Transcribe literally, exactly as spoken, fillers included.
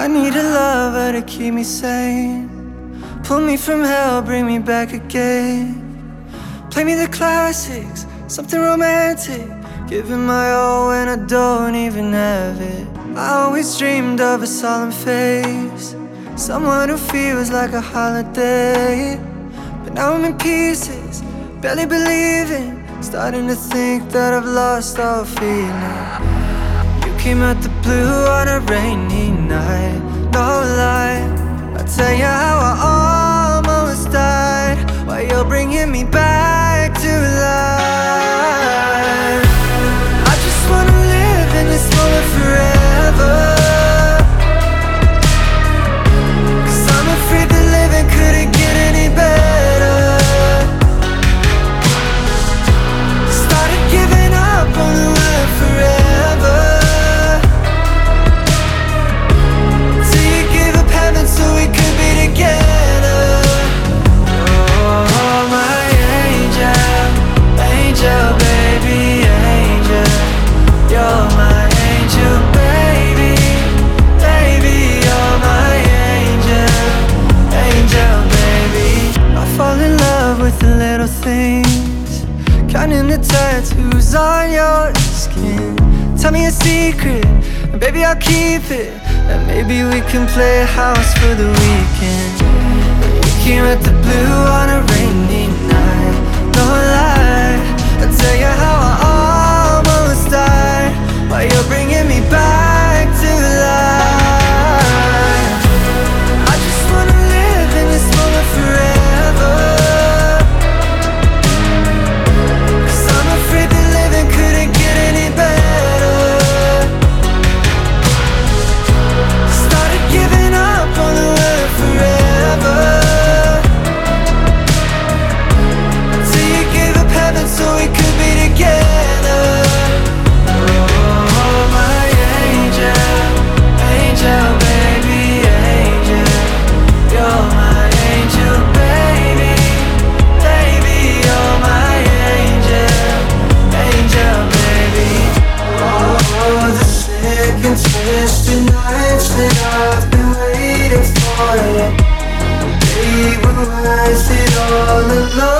I need a lover to keep me sane. Pull me from hell, bring me back again. Play me the classics, something romantic. Giving my all when I don't even have it. I always dreamed of a solemn face, someone who feels like a holiday. But now I'm in pieces, barely believing, starting to think that I've lost all feeling. You came out the blue on a rainy night, no lie. I'll tell you how I almost died, while you're bringing me back to life. I just wanna live in this moment forever, 'cause I'm afraid that living couldn't get any better. Started giving up on the word forever, till you gave up heaven so we could be together. Oh, my angel, angel, baby, angel. You're my angel, baby, baby. You're my angel, angel, baby. I fall in love with the little things, counting the tattoos on your skin. Tell me a secret, and baby I'll keep it, and maybe we can play house for the weekend. You came at the blue on a rainy night, no lie. I'll tell you how I almost died, while you're bringing me back to life. I just wanna live in this moment forever, 'cause I'm afraid that living couldn't get any better. Started giving up on the word forever, till you gave up heaven so we could be together. Oh, my angel, angel, baby, angel. You're my angel, baby, baby. You're my angel, angel, baby. Oh, the sick and twisted nights that I've been waiting for you, they were worth it all alone.